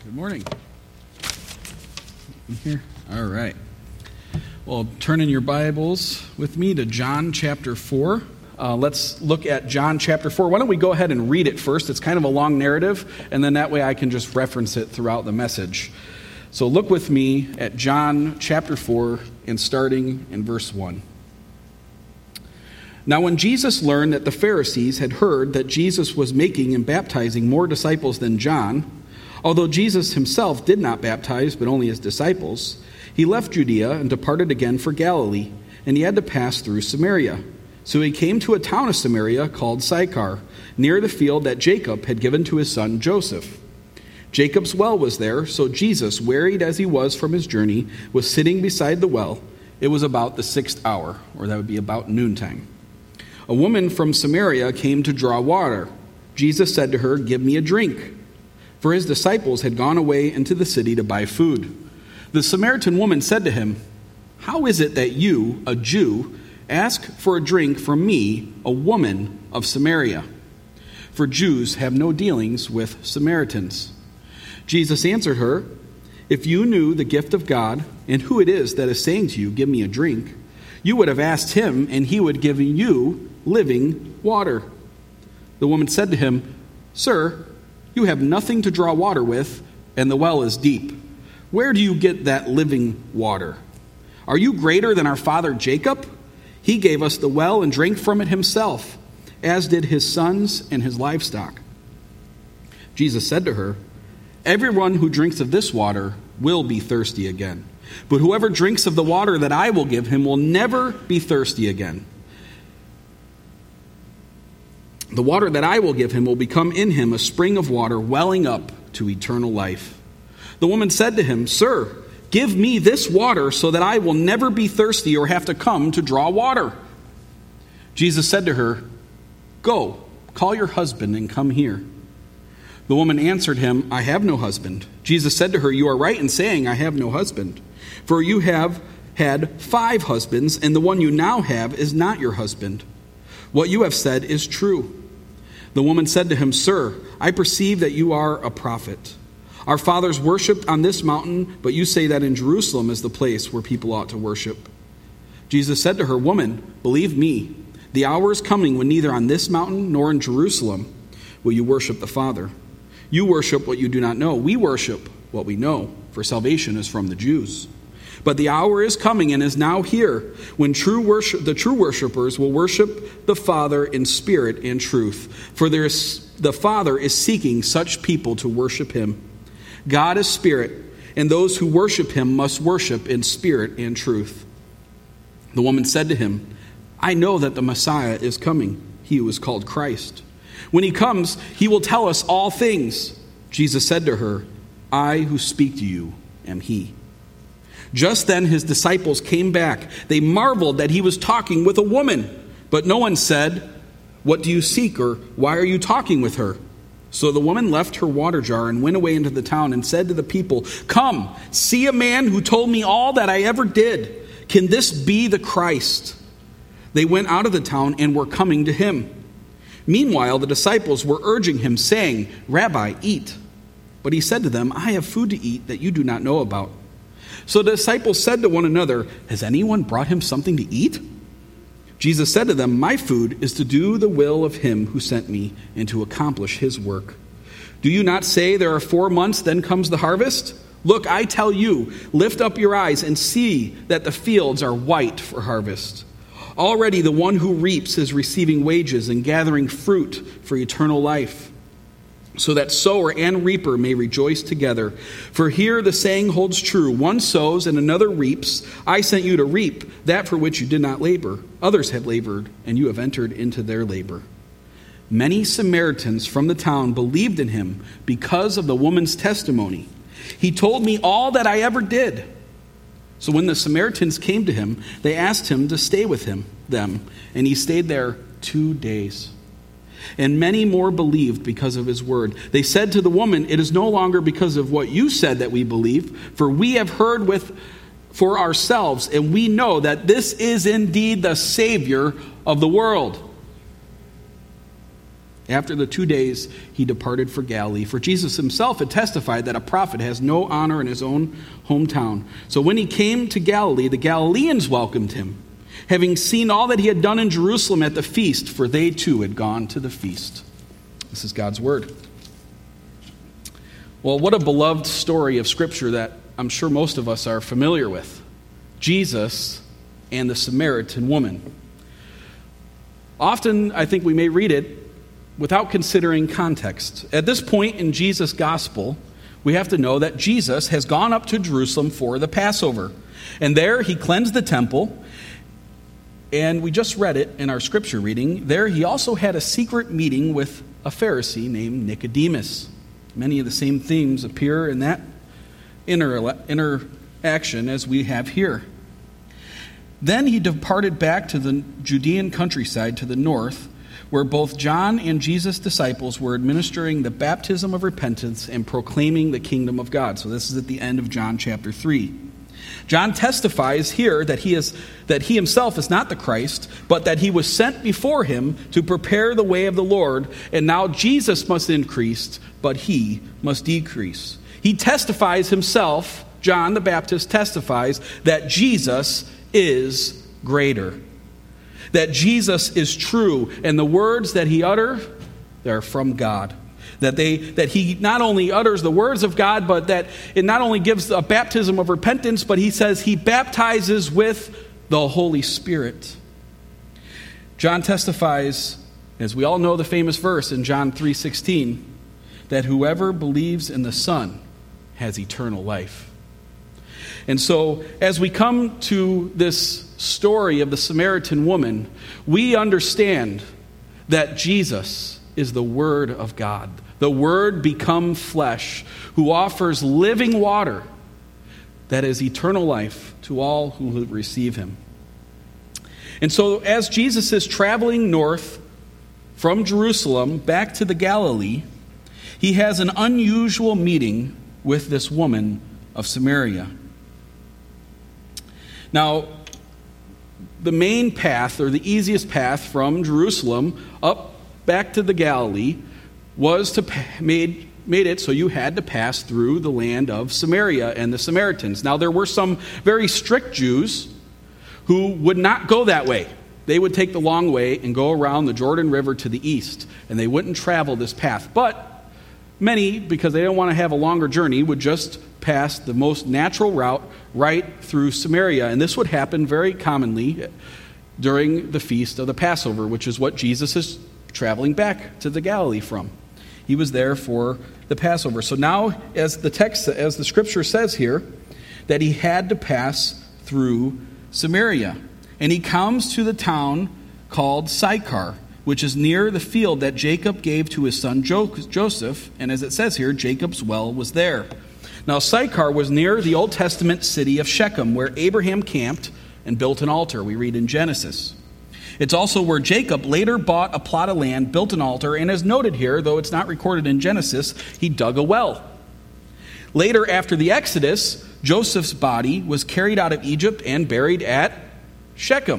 Good morning. Here. All right. Well, turn in your Bibles with me to John chapter 4. Let's look at John chapter 4. Why don't we go ahead and read it first? It's kind of a long narrative, and then that way I can just reference it throughout the message. So look with me at John chapter 4 and starting in verse 1. Now when Jesus learned that the Pharisees had heard that Jesus was making and baptizing more disciples than John, although Jesus himself did not baptize, but only his disciples, he left Judea and departed again for Galilee, and he had to pass through Samaria. So he came to a town of Samaria called Sychar, near the field that Jacob had given to his son Joseph. Jacob's well was there, so Jesus, wearied as he was from his journey, was sitting beside the well. It was about the 6th hour, or that would be about noontime. A woman from Samaria came to draw water. Jesus said to her, "Give me a drink." For his disciples had gone away into the city to buy food. The Samaritan woman said to him, "How is it that you, a Jew, ask for a drink from me, a woman of Samaria? For Jews have no dealings with Samaritans." Jesus answered her, "If you knew the gift of God and who it is that is saying to you, 'Give me a drink,' you would have asked him, and he would give you living water." The woman said to him, "Sir, you have nothing to draw water with, and the well is deep. Where do you get that living water? Are you greater than our father Jacob? He gave us the well and drank from it himself, as did his sons and his livestock." Jesus said to her, "Everyone who drinks of this water will be thirsty again. But whoever drinks of the water that I will give him will never be thirsty again. The water that I will give him will become in him a spring of water welling up to eternal life." The woman said to him, "Sir, give me this water so that I will never be thirsty or have to come to draw water." Jesus said to her, "Go, call your husband and come here." The woman answered him, "I have no husband." Jesus said to her, "You are right in saying, 'I have no husband.' For you have had 5 husbands, and the one you now have is not your husband. What you have said is true." The woman said to him, "Sir, I perceive that you are a prophet. Our fathers worshipped on this mountain, but you say that in Jerusalem is the place where people ought to worship." Jesus said to her, "Woman, believe me, the hour is coming when neither on this mountain nor in Jerusalem will you worship the Father. You worship what you do not know. We worship what we know, for salvation is from the Jews. But the hour is coming and is now here when the true worshipers will worship the Father in spirit and truth. For the Father is seeking such people to worship him. God is spirit, and those who worship him must worship in spirit and truth." The woman said to him, "I know that the Messiah is coming, he who is called Christ. When he comes, he will tell us all things." Jesus said to her, "I who speak to you am he." Just then his disciples came back. They marveled that he was talking with a woman. But no one said, "What do you seek?" or "Why are you talking with her?" So the woman left her water jar and went away into the town and said to the people, "Come, see a man who told me all that I ever did. Can this be the Christ?" They went out of the town and were coming to him. Meanwhile, the disciples were urging him, saying, "Rabbi, eat." But he said to them, "I have food to eat that you do not know about." So the disciples said to one another, "Has anyone brought him something to eat?" Jesus said to them, "My food is to do the will of him who sent me and to accomplish his work. Do you not say there are 4 months, then comes the harvest? Look, I tell you, lift up your eyes and see that the fields are white for harvest. Already the one who reaps is receiving wages and gathering fruit for eternal life, so that sower and reaper may rejoice together. For here the saying holds true, one sows and another reaps. I sent you to reap that for which you did not labor. Others have labored, and you have entered into their labor." Many Samaritans from the town believed in him because of the woman's testimony. "He told me all that I ever did." So when the Samaritans came to him, they asked him to stay with them, and he stayed there 2 days. And many more believed because of his word. They said to the woman, "It is no longer because of what you said that we believe, for we have heard for ourselves, and we know that this is indeed the Savior of the world." After the 2 days, he departed for Galilee, for Jesus himself had testified that a prophet has no honor in his own hometown. So when he came to Galilee, the Galileans welcomed him, having seen all that he had done in Jerusalem at the feast, for they too had gone to the feast. This is God's word. Well, what a beloved story of Scripture that I'm sure most of us are familiar with. Jesus and the Samaritan woman. Often, I think we may read it without considering context. At this point in Jesus' gospel, we have to know that Jesus has gone up to Jerusalem for the Passover. And there he cleansed the temple. And we just read it in our scripture reading. There he also had a secret meeting with a Pharisee named Nicodemus. Many of the same themes appear in that interaction as we have here. Then he departed back to the Judean countryside to the north, where both John and Jesus' disciples were administering the baptism of repentance and proclaiming the kingdom of God. So this is at the end of John chapter 3. John testifies here that he himself is not the Christ, but that he was sent before him to prepare the way of the Lord, and now Jesus must increase, but he must decrease. He testifies himself, John the Baptist testifies, that Jesus is greater. That Jesus is true, and the words that he utters, they're from God. That he not only utters the words of God, but that it not only gives a baptism of repentance, but he says he baptizes with the Holy Spirit. John testifies, as we all know the famous verse in John 3:16, that whoever believes in the Son has eternal life. And so, as we come to this story of the Samaritan woman, we understand that Jesus is the Word of God, the Word become flesh, who offers living water that is eternal life to all who receive him. And so, as Jesus is traveling north from Jerusalem back to the Galilee, he has an unusual meeting with this woman of Samaria. Now, the main path, or the easiest path from Jerusalem up back to the Galilee, was to made it so you had to pass through the land of Samaria and the Samaritans. Now, there were some very strict Jews who would not go that way. They would take the long way and go around the Jordan River to the east, and they wouldn't travel this path. But many, because they didn't want to have a longer journey, would just pass the most natural route right through Samaria. And this would happen very commonly during the feast of the Passover, which is what Jesus is traveling back to the Galilee from. He was there for the Passover. So now, as the scripture says here, that he had to pass through Samaria. And he comes to the town called Sychar, which is near the field that Jacob gave to his son Joseph. And as it says here, Jacob's well was there. Now, Sychar was near the Old Testament city of Shechem, where Abraham camped and built an altar, we read in Genesis. It's also where Jacob later bought a plot of land, built an altar, and as noted here, though it's not recorded in Genesis, he dug a well. Later, after the Exodus, Joseph's body was carried out of Egypt and buried at Shechem.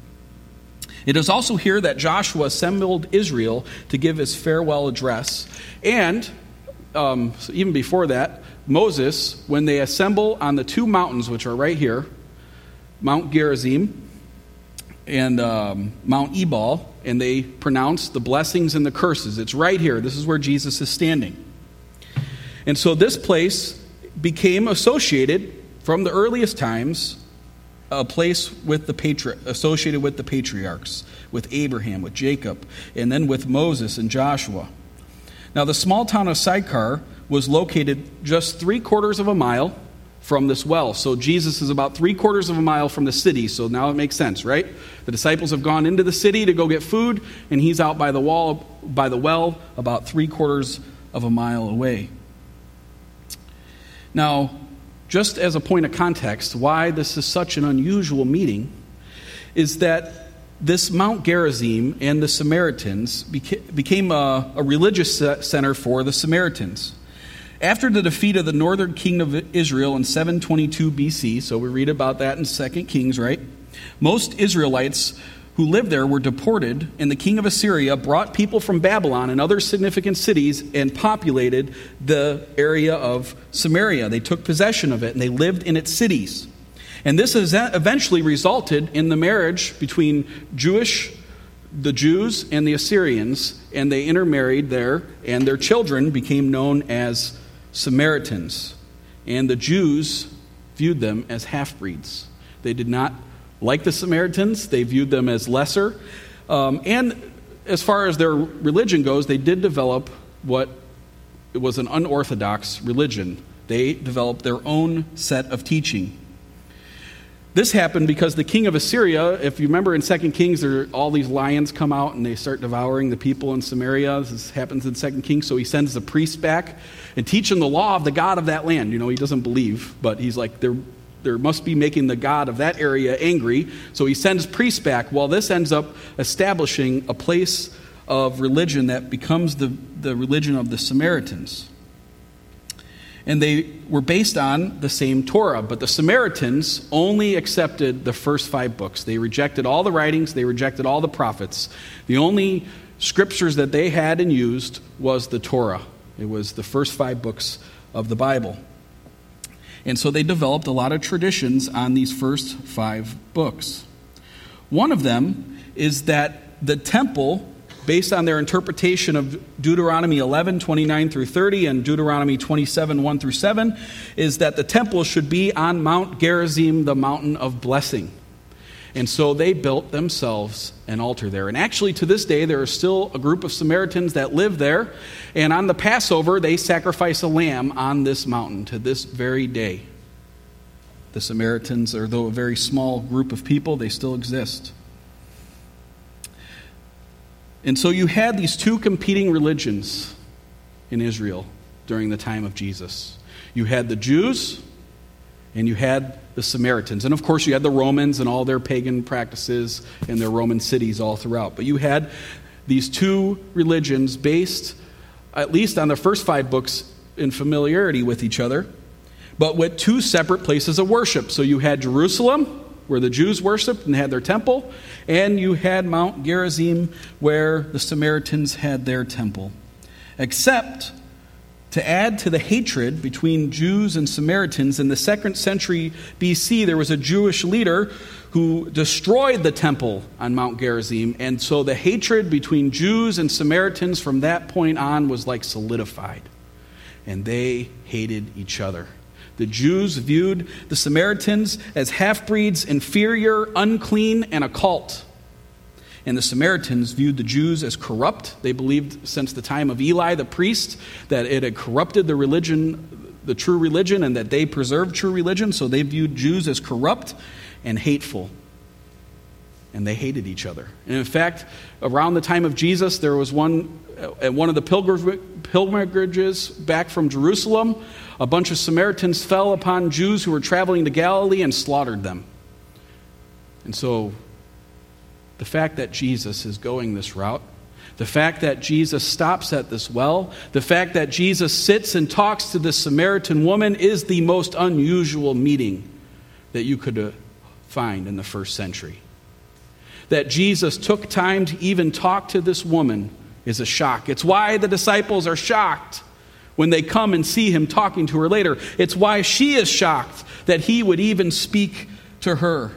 It is also here that Joshua assembled Israel to give his farewell address. And so even before that, Moses, when they assemble on the two mountains, which are right here, Mount Gerizim and Mount Ebal, and they pronounce the blessings and the curses. It's right here. This is where Jesus is standing. And so this place became associated from the earliest times, a place with associated with the patriarchs, with Abraham, with Jacob, and then with Moses and Joshua. Now, the small town of Sychar was located just 3/4 of a mile from this well. So Jesus is about 3/4 of a mile from the city. So now it makes sense, right? The disciples have gone into the city to go get food, and he's out by the well, about 3/4 of a mile away. Now, just as a point of context, why this is such an unusual meeting is that this Mount Gerizim and the Samaritans became a religious center for the Samaritans. After the defeat of the northern kingdom of Israel in 722 BC, so we read about that in 2 Kings, right? Most Israelites who lived there were deported, and the king of Assyria brought people from Babylon and other significant cities and populated the area of Samaria. They took possession of it, and they lived in its cities. And this has eventually resulted in the marriage between the Jews and the Assyrians, and they intermarried there, and their children became known as Samaritans. And the Jews viewed them as half-breeds. They did not like the Samaritans. They viewed them as lesser. And as far as their religion goes, they did develop what was an unorthodox religion. They developed their own set of teaching. This happened because the king of Assyria, if you remember in 2 Kings, all these lions come out and they start devouring the people in Samaria. This happens in 2 Kings, so he sends the priests back and teach them the law of the God of that land. He doesn't believe, but he's like, there must be making the God of that area angry. So he sends priests back. Well, this ends up establishing a place of religion that becomes the religion of the Samaritans. And they were based on the same Torah. But the Samaritans only accepted the first 5 books. They rejected all the writings. They rejected all the prophets. The only scriptures that they had and used was the Torah. It was the first 5 books of the Bible. And so they developed a lot of traditions on these first 5 books. One of them is that the temple, based on their interpretation of Deuteronomy 11, 29 through 30, and Deuteronomy 27, 1 through 7, is that the temple should be on Mount Gerizim, the mountain of blessing. And so they built themselves an altar there. And actually, to this day, there is still a group of Samaritans that live there. And on the Passover, they sacrifice a lamb on this mountain to this very day. The Samaritans, though a very small group of people, they still exist. And so you had these 2 competing religions in Israel during the time of Jesus. You had the Jews and you had the Samaritans. And of course you had the Romans and all their pagan practices and their Roman cities all throughout. But you had these 2 religions based, at least on the first 5 books, in familiarity with each other, but with 2 separate places of worship. So you had Jerusalem, where the Jews worshipped and had their temple, and you had Mount Gerizim, where the Samaritans had their temple. Except, to add to the hatred between Jews and Samaritans, in the 2nd century BC, there was a Jewish leader who destroyed the temple on Mount Gerizim, and so the hatred between Jews and Samaritans from that point on was like solidified, and they hated each other. The Jews viewed the Samaritans as half-breeds, inferior, unclean, and a cult. And the Samaritans viewed the Jews as corrupt. They believed since the time of Eli, the priest, that it had corrupted the religion, the true religion, and that they preserved true religion. So they viewed Jews as corrupt and hateful. And they hated each other. And in fact, around the time of Jesus, there was one of the pilgrimages back from Jerusalem. A bunch of Samaritans fell upon Jews who were traveling to Galilee and slaughtered them. And so the fact that Jesus is going this route, the fact that Jesus stops at this well, the fact that Jesus sits and talks to this Samaritan woman is the most unusual meeting that you could find in the first century. That Jesus took time to even talk to this woman is a shock. It's why the disciples are shocked when they come and see him talking to her later. It's why she is shocked that he would even speak to her.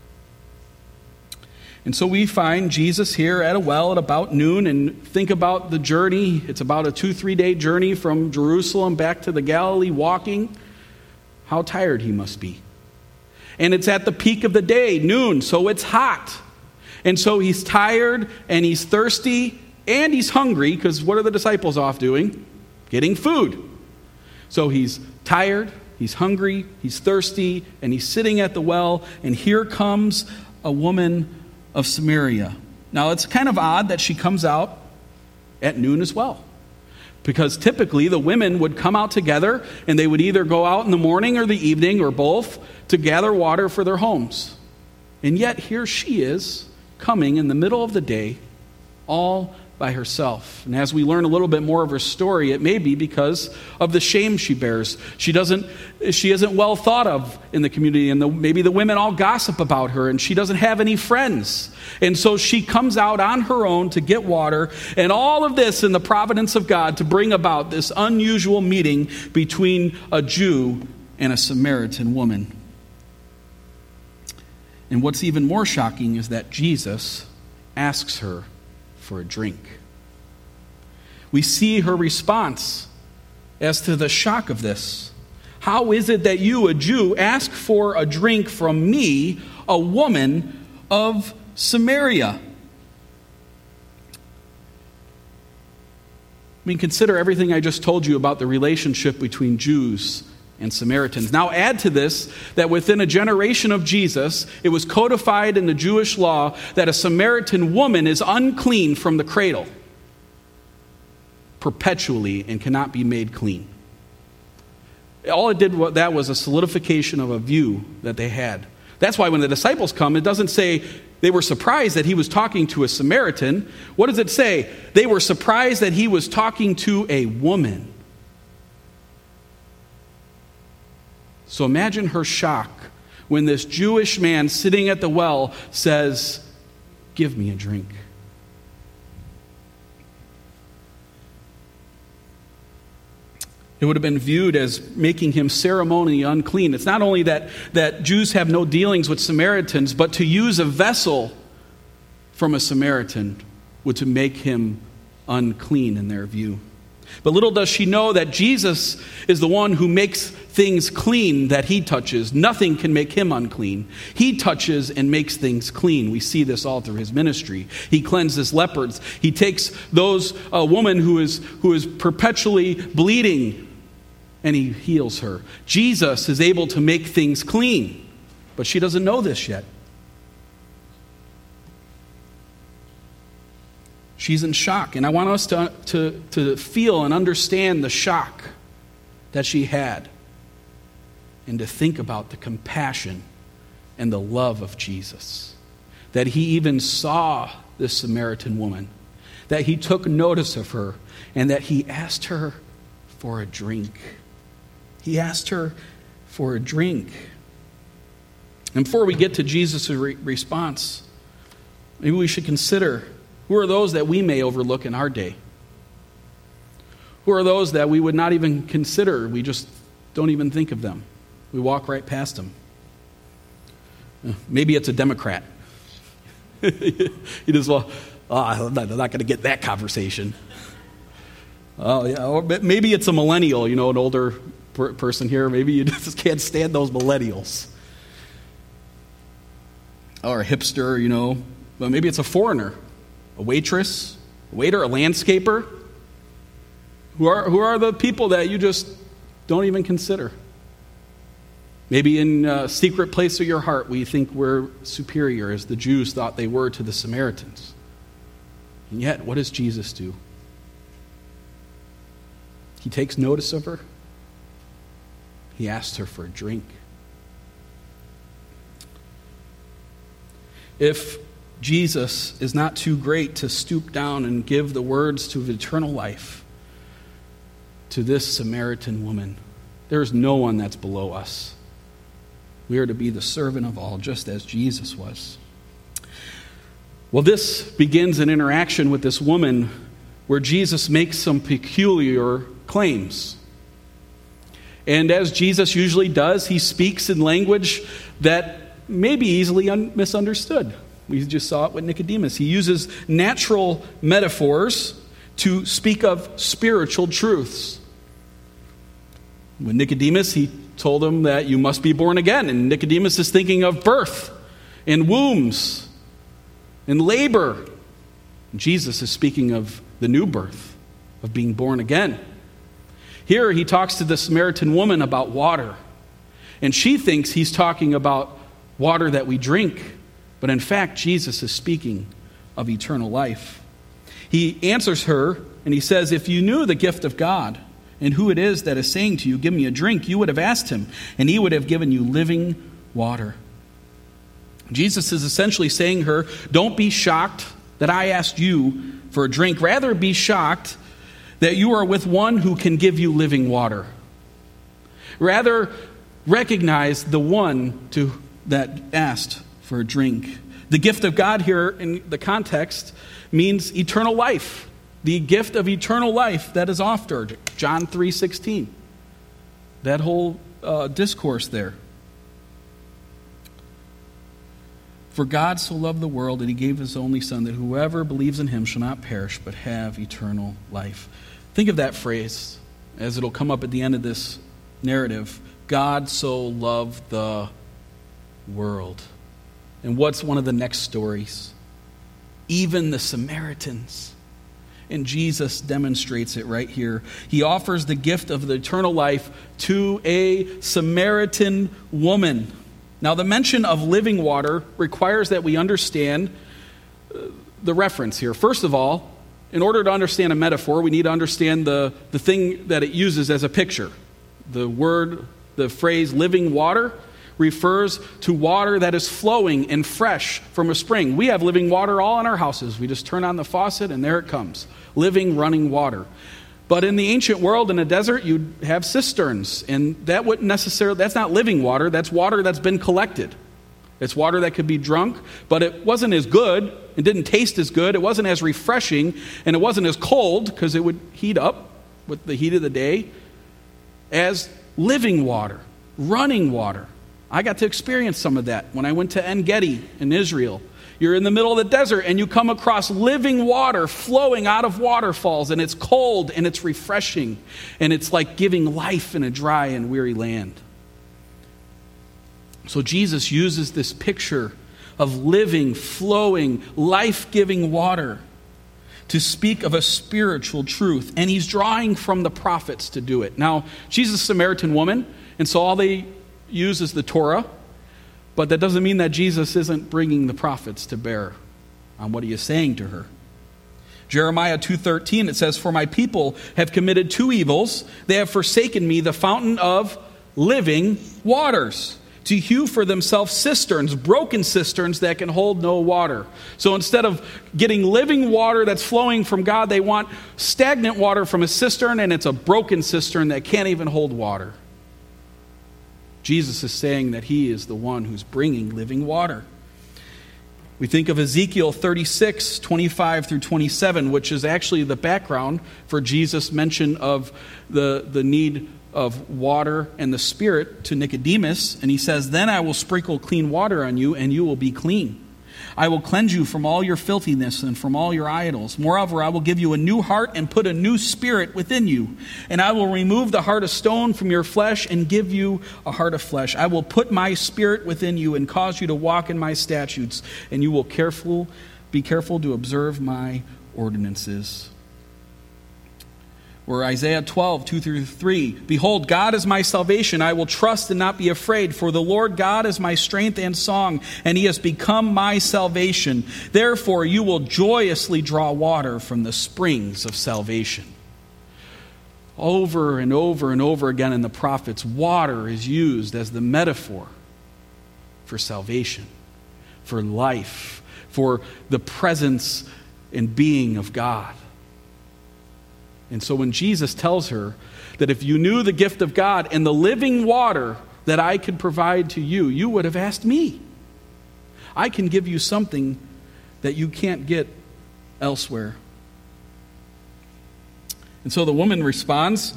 And so we find Jesus here at a well at about noon, and think about the journey. It's about a 2-3 day journey from Jerusalem back to the Galilee walking. How tired he must be. And it's at the peak of the day, noon, so it's hot. And so he's tired and he's thirsty and he's hungry, because what are the disciples off doing? Getting food. So he's tired, he's hungry, he's thirsty, and he's sitting at the well, and here comes a woman of Samaria. Now it's kind of odd that she comes out at noon as well, because typically the women would come out together and they would either go out in the morning or the evening or both to gather water for their homes. And yet here she is coming in the middle of the day, all by herself. And as we learn a little bit more of her story, it may be because of the shame she bears. She isn't well thought of in the community, and maybe the women all gossip about her, and she doesn't have any friends. And so she comes out on her own to get water, and all of this in the providence of God to bring about this unusual meeting between a Jew and a Samaritan woman. And what's even more shocking is that Jesus asks her for a drink. We see her response as to the shock of this. How is it that you, a Jew, ask for a drink from me, a woman of Samaria? I mean, consider everything I just told you about the relationship between Jews and Samaritans. Now add to this that within a generation of Jesus, it was codified in the Jewish law that a Samaritan woman is unclean from the cradle, perpetually, and cannot be made clean. All it did that was a solidification of a view that they had. That's why when the disciples come, it doesn't say they were surprised that he was talking to a Samaritan. What does it say? They were surprised that he was talking to a woman. So imagine her shock when this Jewish man sitting at the well says, "Give me a drink." It would have been viewed as making him ceremonially unclean. It's not only that Jews have no dealings with Samaritans, but to use a vessel from a Samaritan would to make him unclean in their view. But little does she know that Jesus is the one who makes things clean that he touches. Nothing can make him unclean. He touches and makes things clean. We see this all through his ministry. He cleanses lepers. He takes a woman who is perpetually bleeding, and he heals her. Jesus is able to make things clean, but she doesn't know this yet. She's in shock, and I want us to feel and understand the shock that she had, and to think about the compassion and the love of Jesus. That he even saw this Samaritan woman, that he took notice of her, and that he asked her for a drink. He asked her for a drink. And before we get to Jesus' response, maybe we should consider, who are those that we may overlook in our day? Who are those that we would not even consider? We just don't even think of them. We walk right past them. Maybe it's a Democrat. You just, I'm not going to get that conversation. Or maybe it's a millennial, an older person here. Maybe you just can't stand those millennials. Or a hipster, but maybe it's a foreigner. A waitress, a waiter, a landscaper. Who are the people that you just don't even consider? Maybe in a secret place of your heart we think we're superior, as the Jews thought they were to the Samaritans. And yet, what does Jesus do? He takes notice of her. He asks her for a drink. If Jesus is not too great to stoop down and give the words to eternal life to this Samaritan woman, there is no one that's below us. We are to be the servant of all, just as Jesus was. Well, this begins an interaction with this woman where Jesus makes some peculiar claims. And as Jesus usually does, he speaks in language that may be easily misunderstood. We just saw it with Nicodemus. He uses natural metaphors to speak of spiritual truths. With Nicodemus, he told him that you must be born again. And Nicodemus is thinking of birth and wombs and labor. And Jesus is speaking of the new birth, of being born again. Here he talks to the Samaritan woman about water. And she thinks he's talking about water that we drink. But in fact, Jesus is speaking of eternal life. He answers her and he says, if you knew the gift of God and who it is that is saying to you, give me a drink, you would have asked him, and he would have given you living water. Jesus is essentially saying to her, don't be shocked that I asked you for a drink. Rather be shocked that you are with one who can give you living water. Rather recognize the one that asked for a drink. The gift of God here in the context means eternal life. The gift of eternal life that is offered. John 3:16. That whole discourse there. For God so loved the world that he gave his only Son, that whoever believes in him shall not perish but have eternal life. Think of that phrase as it'll come up at the end of this narrative. God so loved the world. And what's one of the next stories? Even the Samaritans. And Jesus demonstrates it right here. He offers the gift of the eternal life to a Samaritan woman. Now, the mention of living water requires that we understand the reference here. First of all, in order to understand a metaphor, we need to understand the thing that it uses as a picture. The phrase living water refers to water that is flowing and fresh from a spring. We have living water all in our houses. We just turn on the faucet and there it comes. Living, running water. But in the ancient world, in a desert, you'd have cisterns. And that wouldn't necessarily, that's not living water. That's water that's been collected. It's water that could be drunk, but it wasn't as good. It didn't taste as good. It wasn't as refreshing. And it wasn't as cold, because it would heat up with the heat of the day, as living water, running water. I got to experience some of that when I went to En Gedi in Israel. You're in the middle of the desert and you come across living water flowing out of waterfalls, and it's cold and it's refreshing, and it's like giving life in a dry and weary land. So Jesus uses this picture of living, flowing, life-giving water to speak of a spiritual truth, and he's drawing from the prophets to do it. Now, she's a Samaritan woman, and so all they use is the Torah. But that doesn't mean that Jesus isn't bringing the prophets to bear on what he is saying to her. Jeremiah 2:13, it says, "For my people have committed two evils. They have forsaken me, the fountain of living waters, to hew for themselves cisterns, broken cisterns that can hold no water." So instead of getting living water that's flowing from God, they want stagnant water from a cistern, and it's a broken cistern that can't even hold water. Jesus is saying that he is the one who's bringing living water. We think of Ezekiel 36, 25 through 27, which is actually the background for Jesus' mention of the need of water and the Spirit to Nicodemus. And he says, "Then I will sprinkle clean water on you, and you will be clean. I will cleanse you from all your filthiness and from all your idols. Moreover, I will give you a new heart and put a new spirit within you. And I will remove the heart of stone from your flesh and give you a heart of flesh. I will put my spirit within you and cause you to walk in my statutes, and you will be careful to observe my ordinances." Or Isaiah 12, 2 through 3. "Behold, God is my salvation. I will trust and not be afraid. For the Lord God is my strength and song, and he has become my salvation. Therefore you will joyously draw water from the springs of salvation." Over and over and over again in the prophets, water is used as the metaphor for salvation, for life, for the presence and being of God. And so when Jesus tells her that if you knew the gift of God and the living water that I could provide to you, you would have asked me. I can give you something that you can't get elsewhere. And so the woman responds,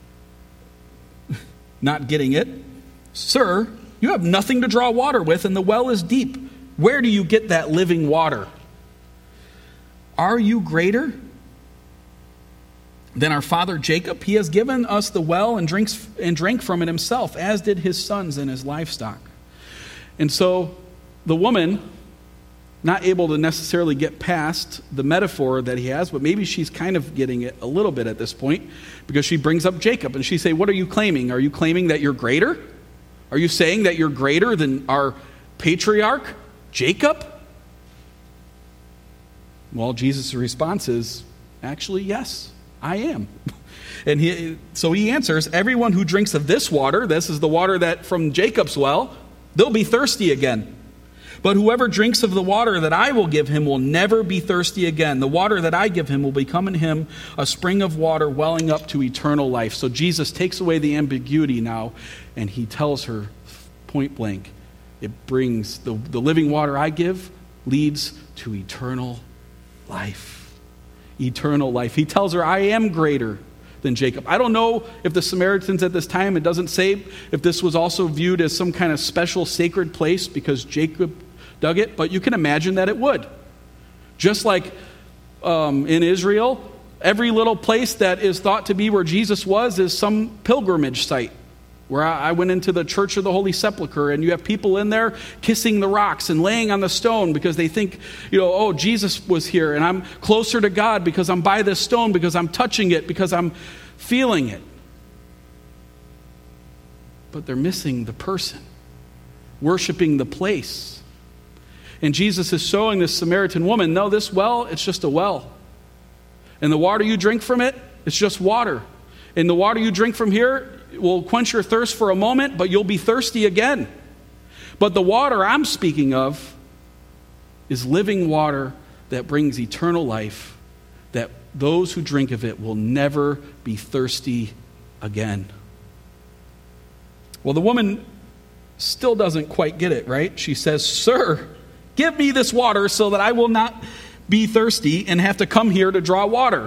not getting it, "Sir, you have nothing to draw water with, and the well is deep. Where do you get that living water? Are you greater than our father Jacob? He has given us the well and drank from it himself, as did his sons and his livestock." And so the woman, not able to necessarily get past the metaphor that he has, but maybe she's kind of getting it a little bit at this point, because she brings up Jacob and she say, "What are you claiming? Are you claiming that you're greater? Are you saying that you're greater than our patriarch Jacob?" Well, Jesus' response is, "Actually, yes, I am." And so he answers, "Everyone who drinks of this water," this is the water that from Jacob's well, "they'll be thirsty again. But whoever drinks of the water that I will give him will never be thirsty again. The water that I give him will become in him a spring of water welling up to eternal life. So Jesus takes away the ambiguity now, and he tells her point blank, it brings the living water I give leads to eternal life. Eternal life. He tells her, I am greater than Jacob. I don't know if the Samaritans at this time, it doesn't say if this was also viewed as some kind of special sacred place because Jacob dug it, but you can imagine that it would. Just like in Israel, every little place that is thought to be where Jesus was is some pilgrimage site. Where I went into the Church of the Holy Sepulchre, and you have people in there kissing the rocks and laying on the stone because they think, oh, Jesus was here, and I'm closer to God because I'm by this stone, because I'm touching it, because I'm feeling it. But they're missing the person, worshiping the place. And Jesus is showing this Samaritan woman, no, this well, it's just a well. And the water you drink from it, it's just water. And the water you drink from here will quench your thirst for a moment, but you'll be thirsty again. But the water I'm speaking of is living water that brings eternal life, that those who drink of it will never be thirsty again. Well, the woman still doesn't quite get it, right? She says, Sir, give me this water so that I will not be thirsty and have to come here to draw water.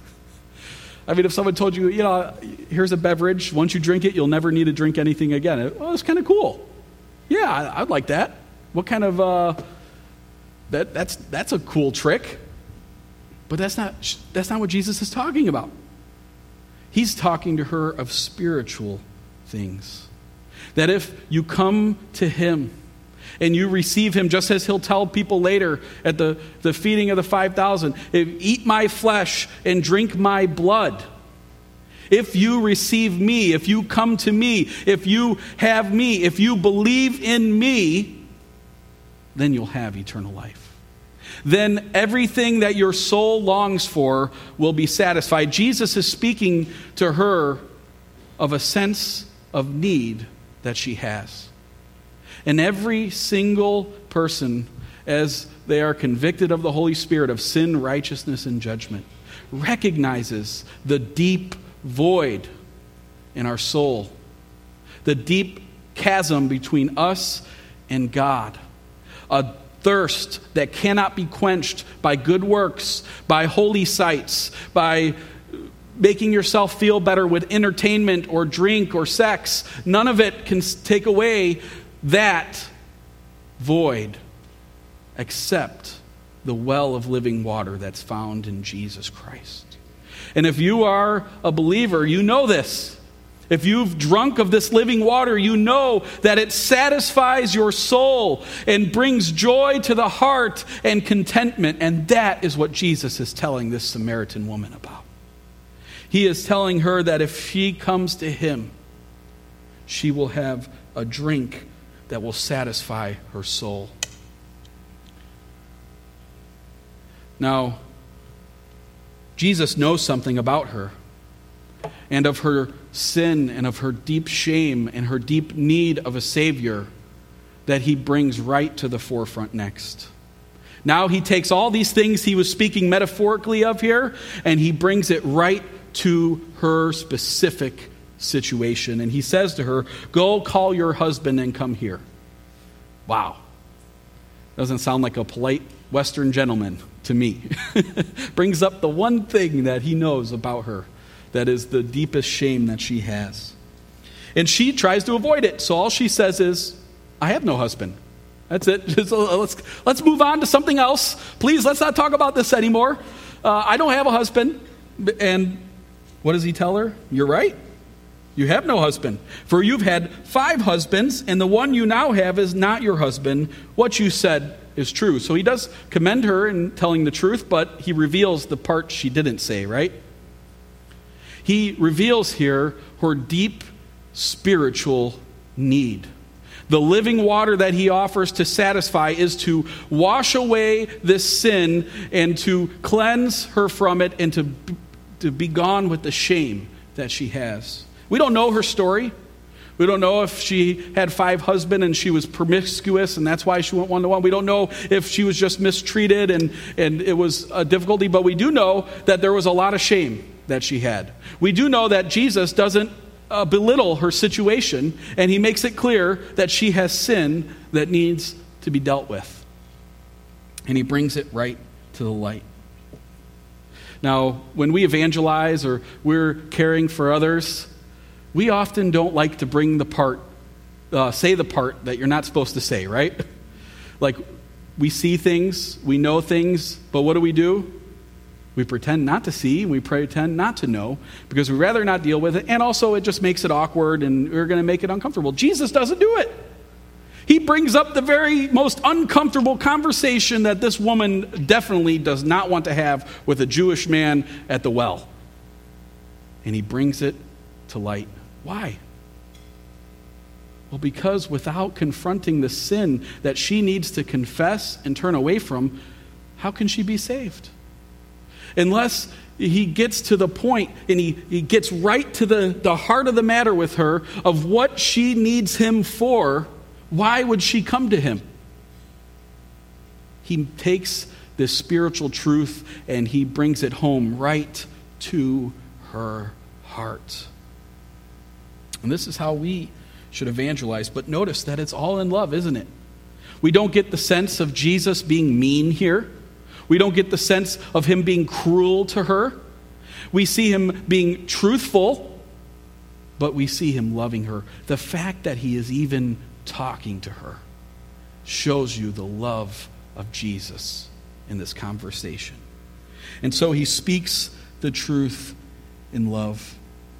I mean, if someone told you, here's a beverage, once you drink it, you'll never need to drink anything again. Well, it's kind of cool. Yeah, I'd like that. What kind of, that's a cool trick. But that's not what Jesus is talking about. He's talking to her of spiritual things. That if you come to him and you receive him, just as he'll tell people later at the feeding of the 5,000, eat my flesh and drink my blood. If you receive me, if you come to me, if you have me, if you believe in me, then you'll have eternal life. Then everything that your soul longs for will be satisfied. Jesus is speaking to her of a sense of need that she has. And every single person, as they are convicted of the Holy Spirit of sin, righteousness, and judgment, recognizes the deep void in our soul, the deep chasm between us and God, a thirst that cannot be quenched by good works, by holy sites, by making yourself feel better with entertainment or drink or sex. None of it can take away that void except the well of living water that's found in Jesus Christ. And if you are a believer, you know this. If you've drunk of this living water, you know that it satisfies your soul and brings joy to the heart and contentment. And that is what Jesus is telling this Samaritan woman about. He is telling her that if she comes to him, she will have a drink that will satisfy her soul. Now, Jesus knows something about her and of her sin and of her deep shame and her deep need of a Savior that he brings right to the forefront next. Now he takes all these things he was speaking metaphorically of here and he brings it right to her specific situation. And he says to her, go call your husband and come here. Wow. Doesn't sound like a polite Western gentleman to me. Brings up the one thing that he knows about her that is the deepest shame that she has. And she tries to avoid it. So all she says is, I have no husband. That's it. Let's move on to something else. Please, let's not talk about this anymore. I don't have a husband. And what does he tell her? You're right. You have no husband. For you've had 5 husbands, and the one you now have is not your husband. What you said is true. So he does commend her in telling the truth, but he reveals the part she didn't say, right? He reveals here her deep spiritual need. The living water that he offers to satisfy is to wash away this sin and to cleanse her from it and to be gone with the shame that she has. We don't know her story. We don't know if she had 5 husbands and she was promiscuous and that's why she went 1-to-1. We don't know if she was just mistreated and it was a difficulty, but we do know that there was a lot of shame that she had. We do know that Jesus doesn't belittle her situation, and he makes it clear that she has sin that needs to be dealt with. And he brings it right to the light. Now, when we evangelize or we're caring for others, we often don't like to bring say the part that you're not supposed to say, right? Like, we see things, we know things, but what do? We pretend not to see, and we pretend not to know, because we'd rather not deal with it, and also it just makes it awkward, and we're going to make it uncomfortable. Jesus doesn't do it. He brings up the very most uncomfortable conversation that this woman definitely does not want to have with a Jewish man at the well. And he brings it to light. Why? Well, because without confronting the sin that she needs to confess and turn away from, how can she be saved? Unless he gets to the point and he gets right to the heart of the matter with her of what she needs him for, why would she come to him? He takes this spiritual truth and he brings it home right to her heart. And this is how we should evangelize. But notice that it's all in love, isn't it? We don't get the sense of Jesus being mean here. We don't get the sense of him being cruel to her. We see him being truthful, but we see him loving her. The fact that he is even talking to her shows you the love of Jesus in this conversation. And so he speaks the truth in love.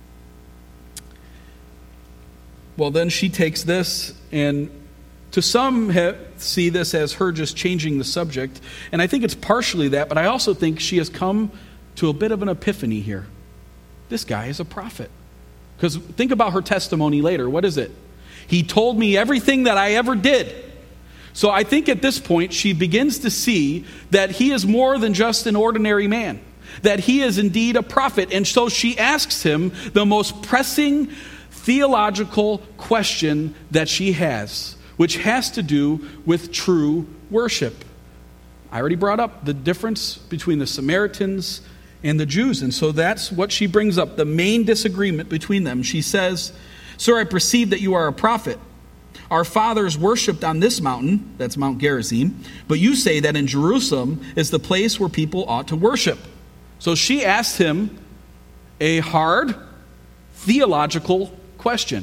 Well, then she takes this, and to some see this as her just changing the subject, and I think it's partially that, but I also think she has come to a bit of an epiphany here. This guy is a prophet. Because think about her testimony later. What is it? He told me everything that I ever did. So I think at this point she begins to see that he is more than just an ordinary man, that he is indeed a prophet. And so she asks him the most pressing theological question that she has, which has to do with true worship. I already brought up the difference between the Samaritans and the Jews, and so that's what she brings up, the main disagreement between them. She says, "Sir, I perceive that you are a prophet. Our fathers worshipped on this mountain," that's Mount Gerizim, "but you say that in Jerusalem is the place where people ought to worship." So she asked him a hard theological question.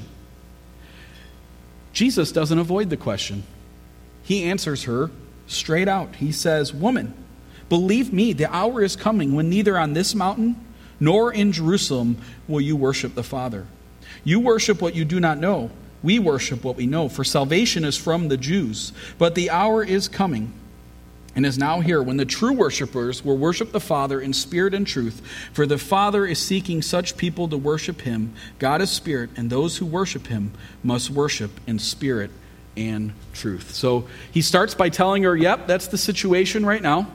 Jesus doesn't avoid the question. He answers her straight out. He says, "Woman, believe me, the hour is coming when neither on this mountain nor in Jerusalem will you worship the Father. You worship what you do not know. We worship what we know, for salvation is from the Jews. But the hour is coming and is now here when the true worshipers will worship the Father in spirit and truth. For the Father is seeking such people to worship him. God is spirit, and those who worship him must worship in spirit and truth." So he starts by telling her, yep, that's the situation right now.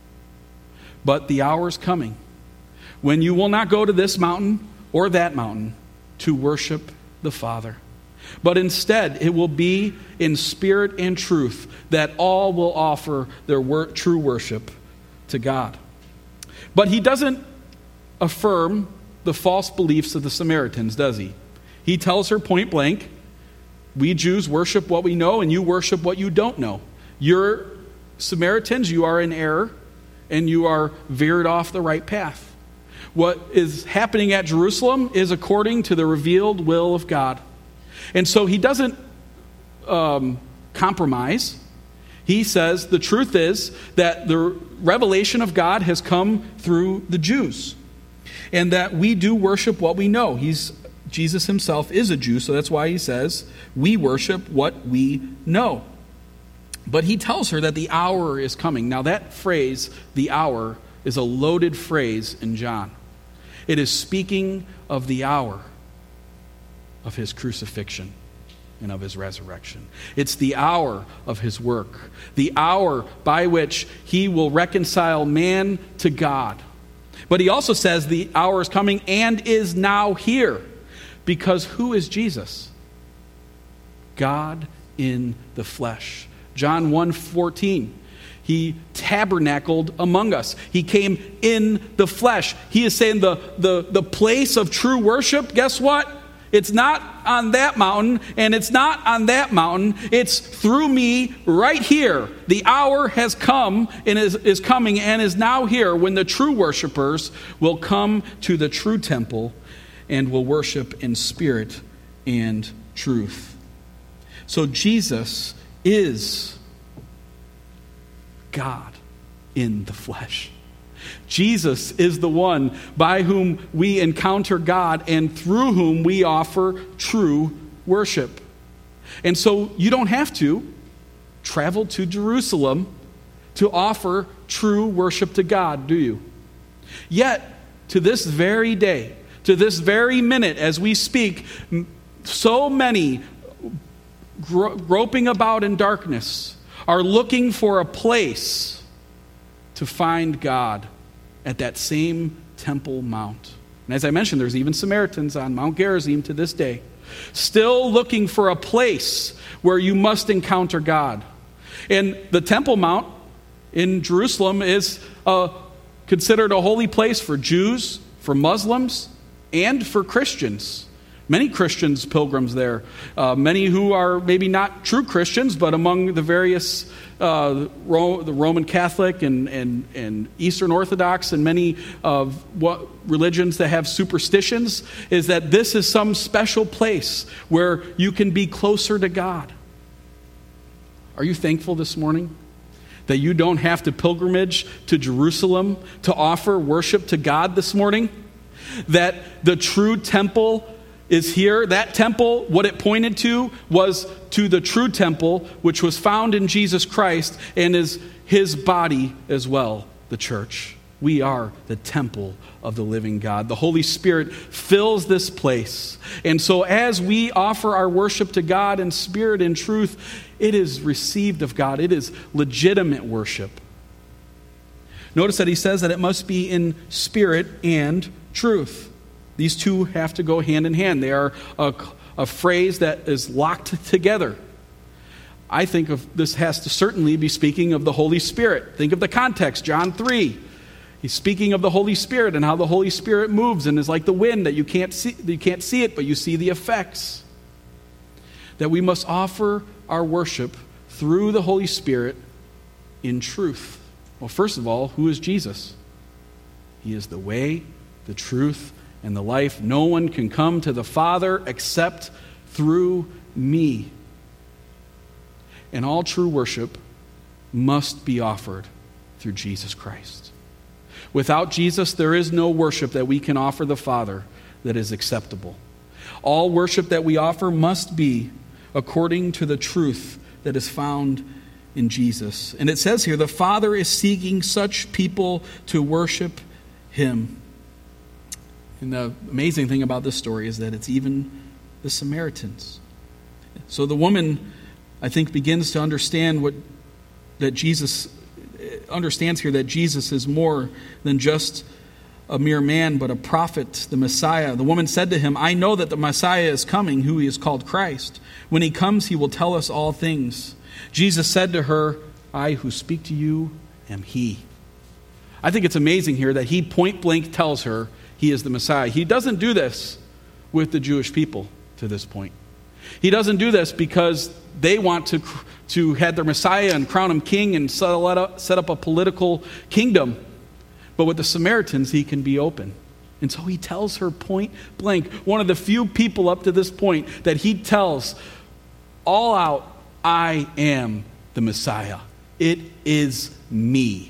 But the hour is coming when you will not go to this mountain or that mountain to worship the Father. But instead, it will be in spirit and truth that all will offer their true worship to God. But he doesn't affirm the false beliefs of the Samaritans, does he? He tells her point blank, we Jews worship what we know and you worship what you don't know. You're Samaritans, you are in error and you are veered off the right path. What is happening at Jerusalem is according to the revealed will of God. And so he doesn't compromise. He says the truth is that the revelation of God has come through the Jews, and that we do worship what we know. Jesus himself is a Jew, so that's why he says we worship what we know. But he tells her that the hour is coming. Now that phrase, the hour, is a loaded phrase in John. It is speaking of the hour of his crucifixion and of his resurrection. It's the hour of his work, the hour by which he will reconcile man to God. But he also says the hour is coming and is now here. Because who is Jesus? God in the flesh. John 1:14. He tabernacled among us. He came in the flesh. He is saying the place of true worship, guess what? It's not on that mountain, and it's not on that mountain. It's through me right here. The hour has come and is coming and is now here when the true worshipers will come to the true temple and will worship in spirit and truth. So Jesus is God in the flesh. Jesus is the one by whom we encounter God and through whom we offer true worship. And so you don't have to travel to Jerusalem to offer true worship to God, do you? Yet, to this very day, to this very minute as we speak, so many groping about in darkness are looking for a place to find God at that same Temple Mount. And as I mentioned, there's even Samaritans on Mount Gerizim to this day, still looking for a place where you must encounter God. And the Temple Mount in Jerusalem is considered a holy place for Jews, for Muslims, and for Christians. Many Christians pilgrims there. Many who are maybe not true Christians, but among the various the Roman Catholic and Eastern Orthodox and many of what religions that have superstitions, is that this is some special place where you can be closer to God. Are you thankful this morning that you don't have to pilgrimage to Jerusalem to offer worship to God this morning? That the true temple is here. That temple, what it pointed to was to the true temple, which was found in Jesus Christ and is his body as well, the church. We are the temple of the living God. The Holy Spirit fills this place. And so as we offer our worship to God in spirit and truth, it is received of God. It is legitimate worship. Notice that he says that it must be in spirit and truth. These two have to go hand in hand. They are a phrase that is locked together. I think of this has to certainly be speaking of the Holy Spirit. Think of the context, John 3. He's speaking of the Holy Spirit and how the Holy Spirit moves and is like the wind that you can't see it, but you see the effects. That we must offer our worship through the Holy Spirit in truth. Well, first of all, who is Jesus? He is the way, the truth, and the life. No one can come to the Father except through me. And all true worship must be offered through Jesus Christ. Without Jesus, there is no worship that we can offer the Father that is acceptable. All worship that we offer must be according to the truth that is found in Jesus. And it says here, the Father is seeking such people to worship him. And the amazing thing about this story is that it's even the Samaritans. So the woman, I think, begins to understand that Jesus understands here that Jesus is more than just a mere man, but a prophet, the Messiah. The woman said to him, I know that the Messiah is coming, who he is called Christ. When he comes, he will tell us all things. Jesus said to her, I who speak to you am he. I think it's amazing here that he point blank tells her he is the Messiah. He doesn't do this with the Jewish people to this point. He doesn't do this because they want to have their Messiah and crown him king and set up a political kingdom. But with the Samaritans, he can be open. And so he tells her point blank, one of the few people up to this point that he tells all out, I am the Messiah. It is me.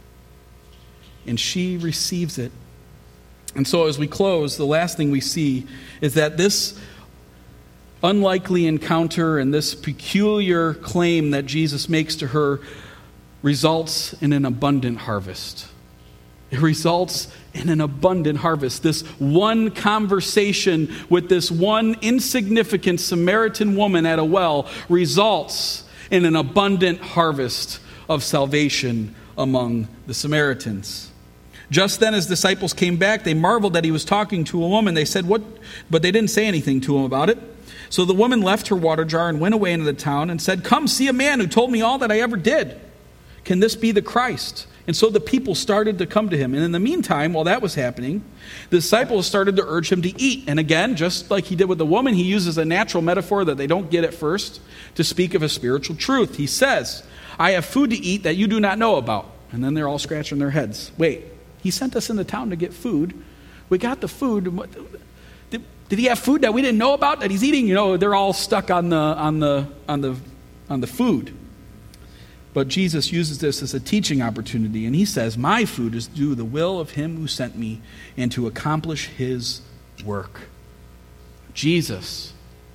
And she receives it. And so as we close, the last thing we see is that this unlikely encounter and this peculiar claim that Jesus makes to her results in an abundant harvest. It results in an abundant harvest. This one conversation with this one insignificant Samaritan woman at a well results in an abundant harvest of salvation among the Samaritans. Just then, as disciples came back, they marveled that he was talking to a woman. They said, "What?" But they didn't say anything to him about it. So the woman left her water jar and went away into the town and said, "Come, see a man who told me all that I ever did. Can this be the Christ?" And so the people started to come to him. And in the meantime, while that was happening, the disciples started to urge him to eat. And again, just like he did with the woman, he uses a natural metaphor that they don't get at first to speak of a spiritual truth. He says, "I have food to eat that you do not know about." And then they're all scratching their heads. Wait, he sent us into town to get food. We got the food. Did he have food that we didn't know about that he's eating? They're all stuck on the food. But Jesus uses this as a teaching opportunity, and he says, "My food is to do the will of him who sent me and to accomplish his work." Jesus,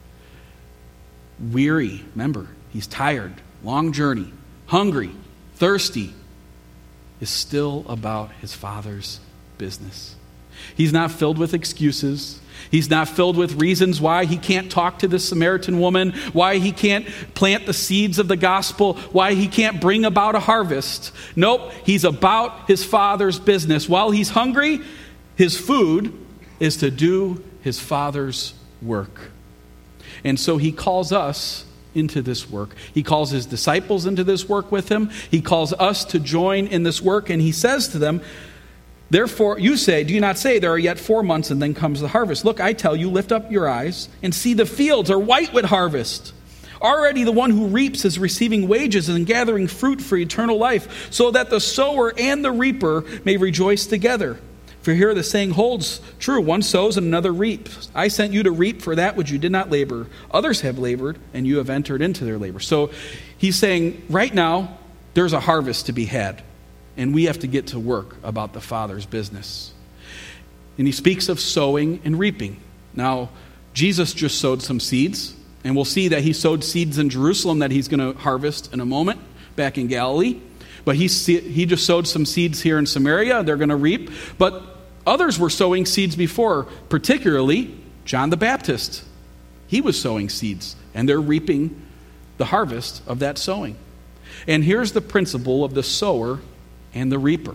weary, remember, he's tired, long journey, hungry, thirsty, is still about his Father's business. He's not filled with excuses. He's not filled with reasons why he can't talk to this Samaritan woman, why he can't plant the seeds of the gospel, why he can't bring about a harvest. Nope, he's about his Father's business. While he's hungry, his food is to do his Father's work. And so he calls us into this work. He calls his disciples into this work with him. He calls us to join in this work, and he says to them, "Therefore, do you not say, there are yet 4 months and then comes the harvest? Look, I tell you, lift up your eyes and see the fields are white with harvest. Already the one who reaps is receiving wages and gathering fruit for eternal life, so that the sower and the reaper may rejoice together. For here the saying holds true, one sows and another reaps. I sent you to reap for that which you did not labor. Others have labored, and you have entered into their labor." So he's saying, right now, there's a harvest to be had. And we have to get to work about the Father's business. And he speaks of sowing and reaping. Now, Jesus just sowed some seeds. And we'll see that he sowed seeds in Jerusalem that he's going to harvest in a moment, back in Galilee. But he just sowed some seeds here in Samaria. They're going to reap. But others were sowing seeds before, particularly John the Baptist. He was sowing seeds. And they're reaping the harvest of that sowing. And here's the principle of the sower and the reaper.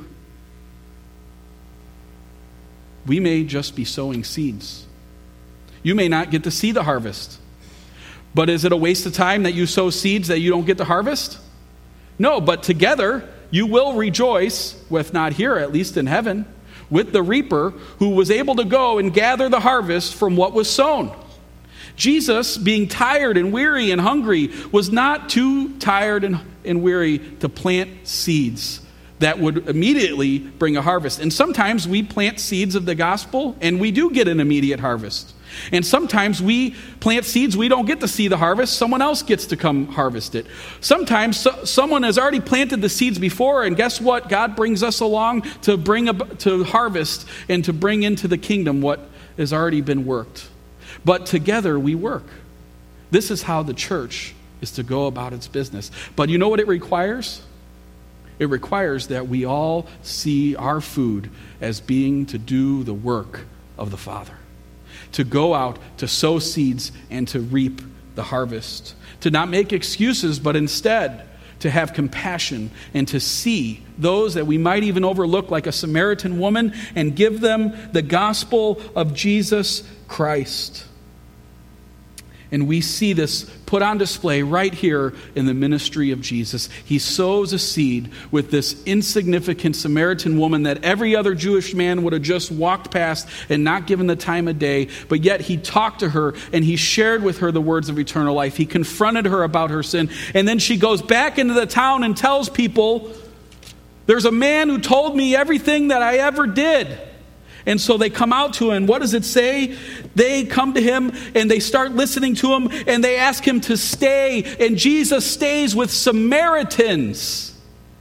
We may just be sowing seeds. You may not get to see the harvest. But is it a waste of time that you sow seeds that you don't get to harvest? No, but together you will rejoice, if not here, at least in heaven, with the reaper who was able to go and gather the harvest from what was sown. Jesus, being tired and weary and hungry, was not too tired and weary to plant seeds that would immediately bring a harvest. And sometimes we plant seeds of the gospel and we do get an immediate harvest. And sometimes we plant seeds, we don't get to see the harvest, someone else gets to come harvest it. Sometimes someone has already planted the seeds before, and guess what? God brings us along to harvest and to bring into the kingdom what has already been worked. But together we work. This is how the church is to go about its business. But you know what it requires? It requires that we all see our food as being to do the work of the Father. To go out, to sow seeds, and to reap the harvest. To not make excuses, but instead to have compassion and to see those that we might even overlook, like a Samaritan woman, and give them the gospel of Jesus Christ. And we see this put on display right here in the ministry of Jesus. He sows a seed with this insignificant Samaritan woman that every other Jewish man would have just walked past and not given the time of day. But yet he talked to her and he shared with her the words of eternal life. He confronted her about her sin. And then she goes back into the town and tells people, "There's a man who told me everything that I ever did." And so they come out to him. And what does it say? They come to him and they start listening to him and they ask him to stay. And Jesus stays with Samaritans.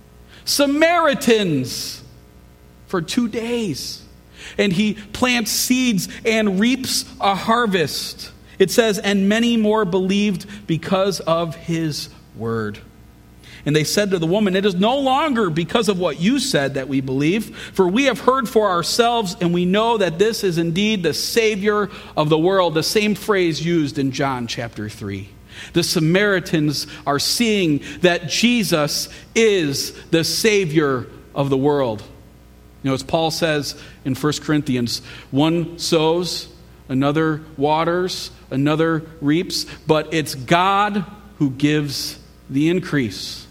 Samaritans for 2 days. And he plants seeds and reaps a harvest. It says, and many more believed because of his word. And they said to the woman, "It is no longer because of what you said that we believe, for we have heard for ourselves, and we know that this is indeed the Savior of the world." The same phrase used in John chapter 3. The Samaritans are seeing that Jesus is the Savior of the world. As Paul says in 1 Corinthians, one sows, another waters, another reaps, but it's God who gives the increase.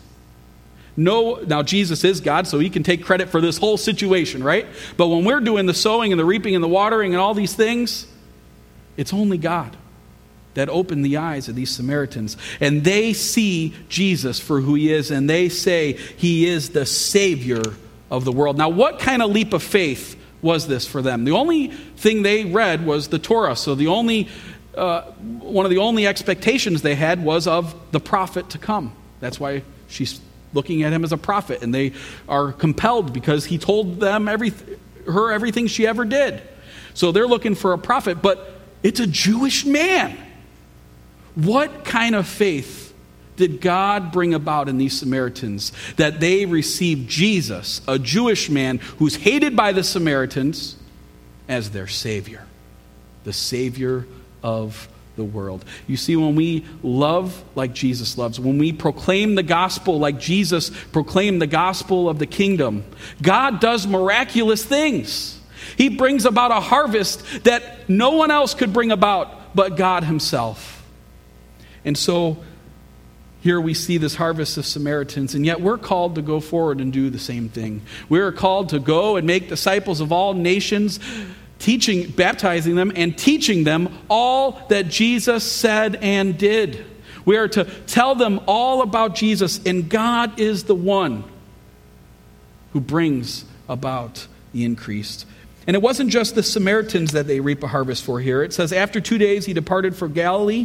Now Jesus is God, so he can take credit for this whole situation, right? But when we're doing the sowing and the reaping and the watering and all these things, it's only God that opened the eyes of these Samaritans. And they see Jesus for who he is, and they say he is the Savior of the world. Now, what kind of leap of faith was this for them? The only thing they read was the Torah, so one of the only expectations they had was of the prophet to come. That's why she's looking at him as a prophet, and they are compelled because he told them everything she ever did. So they're looking for a prophet, but it's a Jewish man. What kind of faith did God bring about in these Samaritans that they received Jesus, a Jewish man who's hated by the Samaritans, as their Savior, the Savior of the world? You see, when we love like Jesus loves, when we proclaim the gospel like Jesus proclaimed the gospel of the kingdom, God does miraculous things. He brings about a harvest that no one else could bring about but God himself. And so here we see this harvest of Samaritans, and yet we're called to go forward and do the same thing. We are called to go and make disciples of all nations, baptizing them and teaching them all that Jesus said and did. We are to tell them all about Jesus, and God is the one who brings about the increase. And it wasn't just the Samaritans that they reap a harvest for here. It says, after 2 days he departed for Galilee.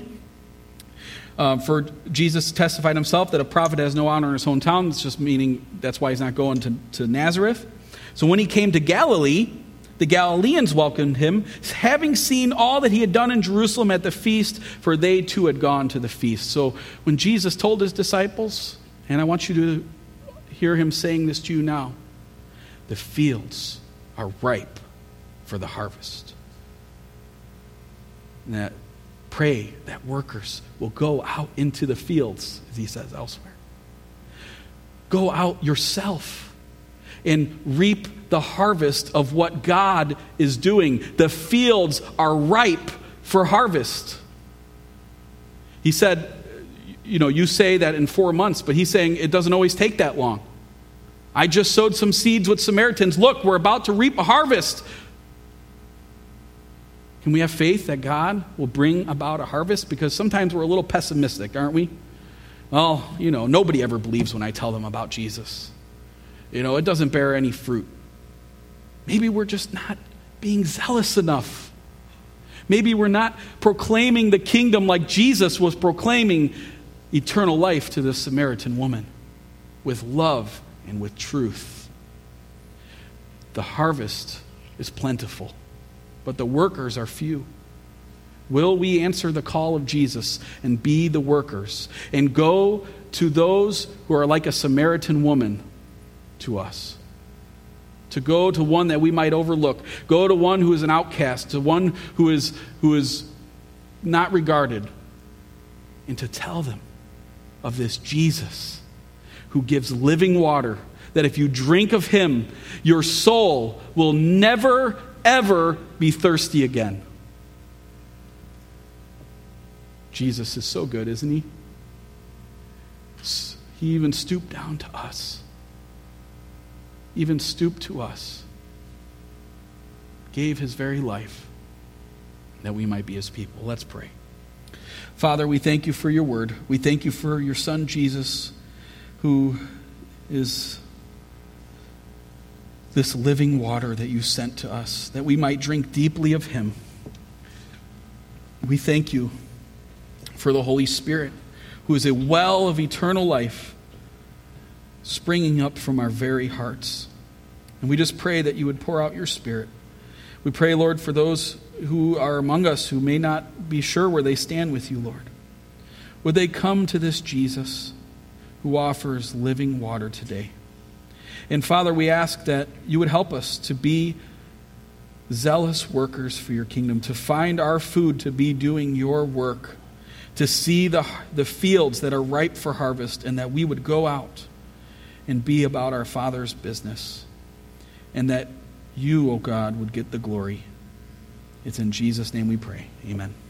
For Jesus testified himself that a prophet has no honor in his hometown. It's just meaning that's why he's not going to Nazareth. So when he came to Galilee, the Galileans welcomed him, having seen all that he had done in Jerusalem at the feast, for they too had gone to the feast. So when Jesus told his disciples, and I want you to hear him saying this to you now, the fields are ripe for the harvest. And that pray that workers will go out into the fields, as he says elsewhere. Go out yourself and reap the harvest of what God is doing. The fields are ripe for harvest. He said, you say that in 4 months, but he's saying it doesn't always take that long. I just sowed some seeds with Samaritans. Look, we're about to reap a harvest. Can we have faith that God will bring about a harvest? Because sometimes we're a little pessimistic, aren't we? Well, nobody ever believes when I tell them about Jesus. It doesn't bear any fruit. Maybe we're just not being zealous enough. Maybe we're not proclaiming the kingdom like Jesus was proclaiming eternal life to the Samaritan woman with love and with truth. The harvest is plentiful, but the workers are few. Will we answer the call of Jesus and be the workers and go to those who are like a Samaritan woman to us? To go to one that we might overlook. Go to one who is an outcast, to one who is not regarded, and to tell them of this Jesus who gives living water, that if you drink of him, your soul will never ever be thirsty again. Jesus is so good, isn't he? He even stooped down to us. Even stooped to us. Gave his very life that we might be his people. Let's pray. Father, we thank you for your word. We thank you for your son Jesus, who is this living water that you sent to us, that we might drink deeply of him. We thank you for the Holy Spirit, who is a well of eternal life springing up from our very hearts. And we just pray that you would pour out your Spirit. We pray, Lord, for those who are among us who may not be sure where they stand with you, Lord. Would they come to this Jesus who offers living water today? And Father, we ask that you would help us to be zealous workers for your kingdom, to find our food to be doing your work, to see the fields that are ripe for harvest, and that we would go out and be about our Father's business, and that you, O God, would get the glory. It's in Jesus' name we pray. Amen.